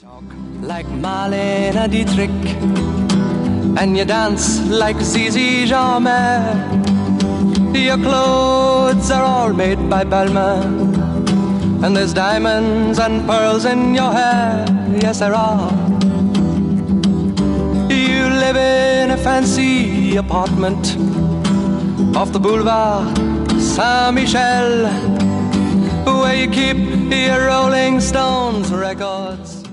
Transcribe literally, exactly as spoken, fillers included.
Talk like Marlene Dietrich, and you dance like Zizi Jeanmaire. Your clothes are all made by Balmain, and there's diamonds and pearls in your hair. Yes, there are. You live in a fancy apartment off the boulevard Saint-Michel, where you keep your Rolling Stones records.